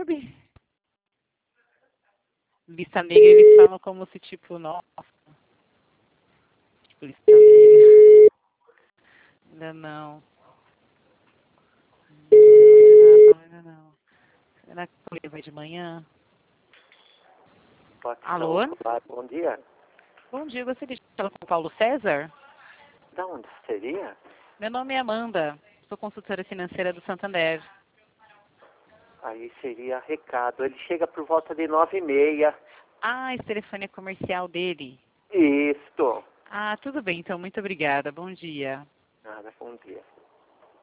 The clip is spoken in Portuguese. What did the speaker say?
YouTube? Lista negra, eles falam como se tipo, nossa. Tipo, lista negra. Ainda não. Ainda não. Será que ele vai de manhã? Alô? Olá, bom dia. Bom dia, você gostaria de falar com o Paulo César? Da onde seria? Meu nome é Amanda, sou consultora financeira do Santander. Aí seria recado. Ele chega por volta de 9h30. Ah, esse telefone é comercial dele. Isto. Ah, tudo bem, então, muito obrigada. Bom dia. Nada, bom dia.